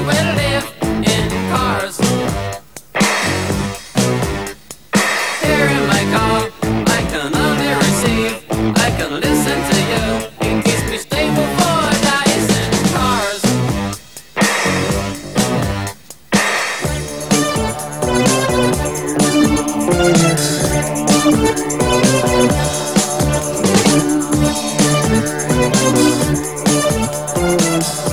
we live in cars. Here in my car, I can only receive, I can listen to you. It keeps me stable for days in cars.